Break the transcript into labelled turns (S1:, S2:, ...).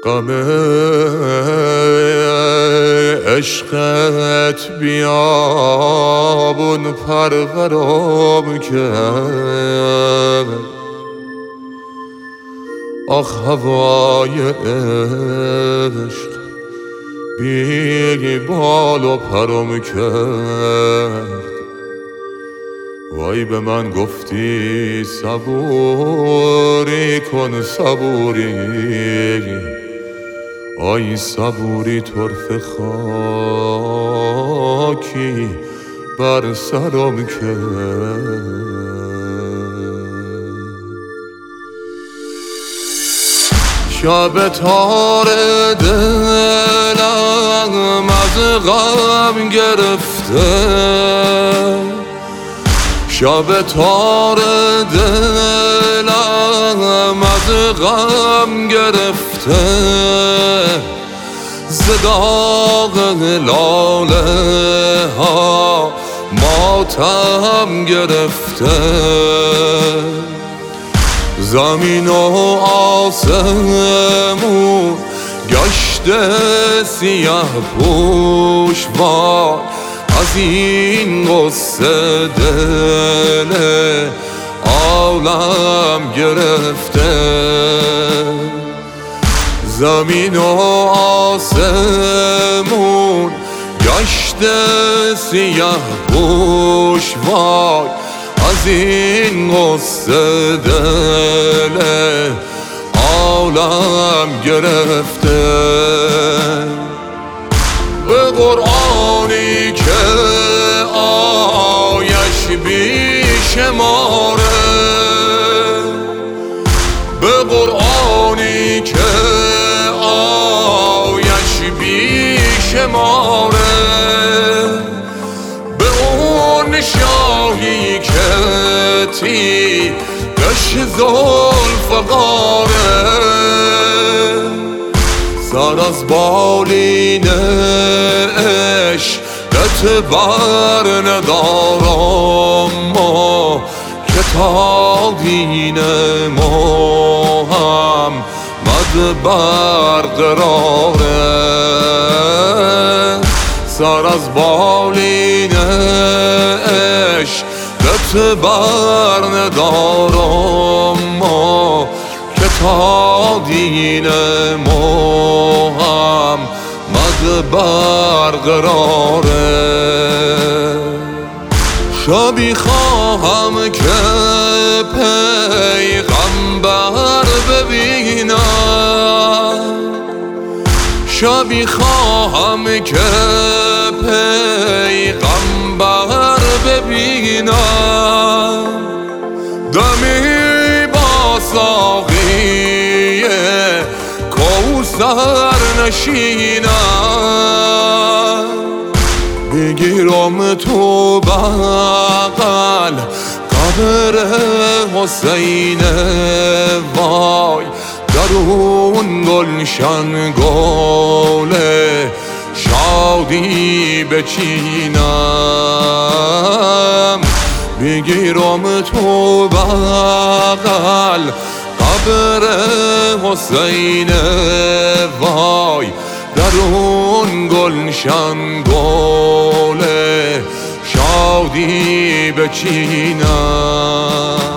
S1: غم عشقت بیابون پرورم کرد. آخ هوای عشق بی بال و پرم کرد. وای به من گفتی صبوری کن صبوری، آی صبوری طرف خاکی بر سرم کرد. شب تار دلم از غم گرفته، شب تار دلم از غم گرفته، ز داغ لاله ها ماتم گرفته. زمین و آسمون گشته سیاه پوش، وای از این قصه دل عالم گرفته. زمین و آسمون گشته سیاه پوش، وای از این قصه دل عالم گرفته. به قرآنی که آیش بیشماره، به قرآنی که آیش بیشماره، به اون شاهی که تیغش ذوالفقاره، سر از بالین عشقت بر ندارم ما، که تا دین محمد برقراره. سر از بالین عشقت بر ندارم ما، که تا دین محمد برقراره. شبی خواهم که پیغمبر ببینم، شبی خواهم که پیغمبر ببینم، دمی با ساقی کوثر نشینم، بگیرم تو بغل قبر حسین، وای در اون گلشن گل شادی بچینم. بگیرم تو بغل قبر حسین، وای در اون گلشن گل شادی بچینم.